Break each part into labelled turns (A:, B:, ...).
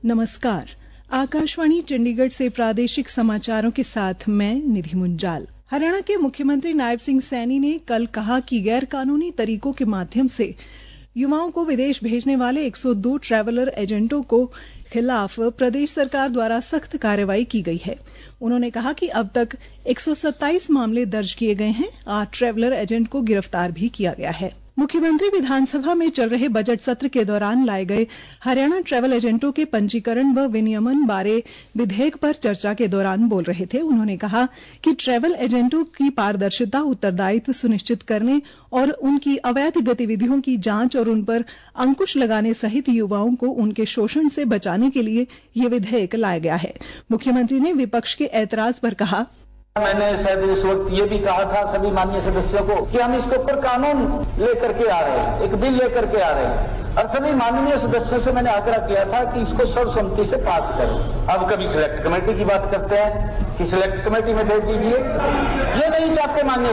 A: नमस्कार। आकाशवाणी चंडीगढ़ से प्रादेशिक समाचारों के साथ मैं निधि मुंजाल। हरियाणा के मुख्यमंत्री नायब सिंह सैनी ने कल कहा कि गैर कानूनी तरीकों के माध्यम से युवाओं को विदेश भेजने वाले 102 ट्रैवलर एजेंटों को खिलाफ प्रदेश सरकार द्वारा सख्त कार्रवाई की गई है। उन्होंने कहा कि अब तक 127 मामले दर्ज किए गए हैं। 8 ट्रैवलर एजेंट को गिरफ्तार भी किया गया है। मुख्यमंत्री विधानसभा में चल रहे बजट सत्र के दौरान लाए गए हरियाणा ट्रैवल एजेंटों के पंजीकरण व विनियमन बारे विधेयक पर चर्चा के दौरान बोल रहे थे। उन्होंने कहा कि ट्रैवल एजेंटों की पारदर्शिता, उत्तरदायित्व सुनिश्चित करने और उनकी अवैध गतिविधियों की जांच और उन पर अंकुश लगाने सहित युवाओं को उनके शोषण से बचाने के लिए ये विधेयक लाया गया है। मुख्यमंत्री ने विपक्ष के ऐतराज पर कहा,
B: मैंने शायद उस वक्त ये भी कहा था सभी माननीय सदस्यों को कि हम इसके ऊपर कानून लेकर के आ रहे हैं, एक बिल लेकर के आ रहे हैं और सभी माननीय सदस्यों से मैंने आग्रह किया था कि इसको सर्वसम्मति से पास करें। अब कभी सिलेक्ट कमेटी की बात करते हैं कि सिलेक्ट कमेटी में भेज दीजिए, ये नहीं चाहते मान्य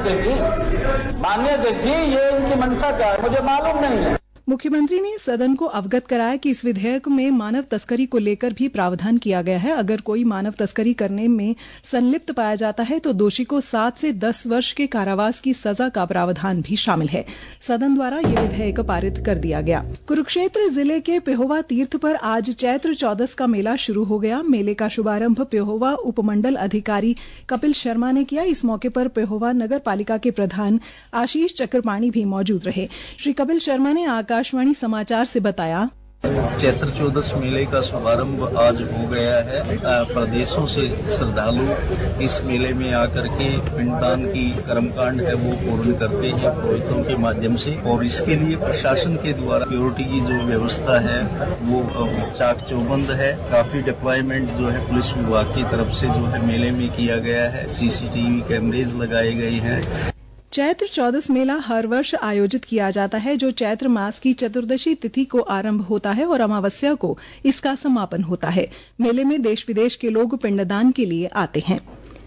B: देखिए, ये इनकी मंशा क्या है मुझे मालूम नहीं है।
A: मुख्यमंत्री ने सदन को अवगत कराया कि इस विधेयक में मानव तस्करी को लेकर भी प्रावधान किया गया है। अगर कोई मानव तस्करी करने में संलिप्त पाया जाता है तो दोषी को 7 से 10 वर्ष के कारावास की सजा का प्रावधान भी शामिल है। सदन द्वारा ये विधेयक पारित कर दिया गया। कुरुक्षेत्र जिले के पेहोवा तीर्थ पर आज चैत्र चौदस का मेला शुरू हो गया। मेले का शुभारंभ पेहोवा उपमंडल अधिकारी कपिल शर्मा ने किया। इस मौके पर पेहोवा नगर पालिका के प्रधान आशीष चक्रपाणी भी मौजूद रहे। श्री कपिल शर्मा ने आकाशवाणी समाचार से बताया,
C: चैत्र चौदस मेले का शुभारंभ आज हो गया है। प्रदेशों से श्रद्धालु इस मेले में आकर के पिंडदान की कर्मकांड है वो पूर्ण करते हैं पुरोहितों के माध्यम से, और इसके लिए प्रशासन के द्वारा सिक्योरिटी की जो व्यवस्था है वो चाक चौबंद है। काफी डिप्लॉयमेंट जो है पुलिस विभाग की तरफ से जो है मेले में किया गया है। CCTV कैमरेज लगाए गए हैं।
A: चैत्र चौदस मेला हर वर्ष आयोजित किया जाता है, जो चैत्र मास की चतुर्दशी तिथि को आरंभ होता है और अमावस्या को इसका समापन होता है। मेले में देश विदेश के लोग पिंडदान के लिए आते हैं।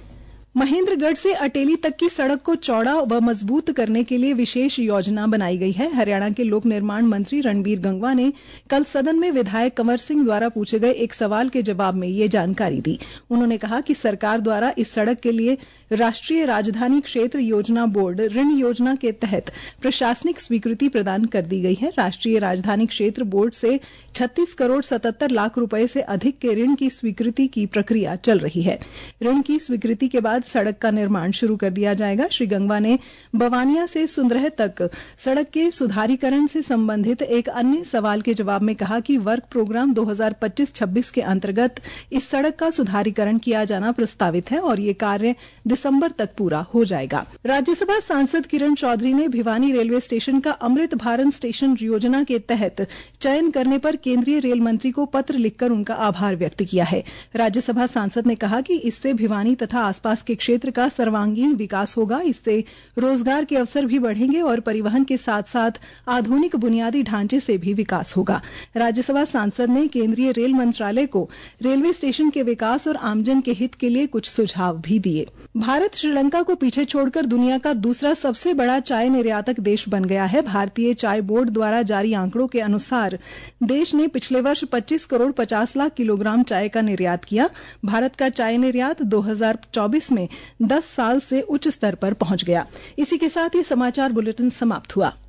A: महेंद्रगढ़ से अटेली तक की सड़क को चौड़ा व मजबूत करने के लिए विशेष योजना बनाई गई है। हरियाणा के लोक निर्माण मंत्री रणबीर गंगवा ने कल सदन में विधायक कंवर सिंह द्वारा पूछे गए एक सवाल के जवाब में ये जानकारी दी। उन्होंने कहा कि सरकार द्वारा इस सड़क के लिए राष्ट्रीय राजधानी क्षेत्र योजना बोर्ड ऋण योजना के तहत प्रशासनिक स्वीकृति प्रदान कर दी गई है। राष्ट्रीय राजधानी क्षेत्र बोर्ड से 36 करोड़ 77 लाख रुपए से अधिक के ऋण की स्वीकृति की प्रक्रिया चल रही है। ऋण की स्वीकृति के बाद सड़क का निर्माण शुरू कर दिया जाएगा। श्री गंगवा ने बवानिया से सुंदरह तक सड़क के सुधारीकरण से संबंधित एक अन्य सवाल के जवाब में कहा कि वर्क प्रोग्राम 2025-26 के अंतर्गत इस सड़क का सुधारीकरण किया जाना प्रस्तावित है और ये कार्य दिसंबर तक पूरा हो जाएगा। राज्यसभा सांसद किरण चौधरी ने भिवानी रेलवे स्टेशन का अमृत भारत स्टेशन योजना के तहत चयन करने पर केंद्रीय रेल मंत्री को पत्र लिखकर उनका आभार व्यक्त किया है। राज्यसभा सांसद ने कहा कि इससे भिवानी तथा आसपास के क्षेत्र का सर्वांगीण विकास होगा। इससे रोजगार के अवसर भी बढ़ेंगे और परिवहन के साथ साथ आधुनिक बुनियादी ढांचे से भी विकास होगा। राज्यसभा सांसद ने केंद्रीय रेल मंत्रालय को रेलवे स्टेशन के विकास और आमजन के हित के लिए कुछ सुझाव भी दिए। भारत श्रीलंका को पीछे छोड़कर दुनिया का दूसरा सबसे बड़ा चाय निर्यातक देश बन गया है। भारतीय चाय बोर्ड द्वारा जारी आंकड़ों के अनुसार देश ने पिछले वर्ष 25 करोड़ 50 लाख किलोग्राम चाय का निर्यात किया। भारत का चाय निर्यात 2024 में 10 साल से उच्च स्तर पर पहुंच गया। इसी के साथ ये समाचार बुलेटिन समाप्त हुआ।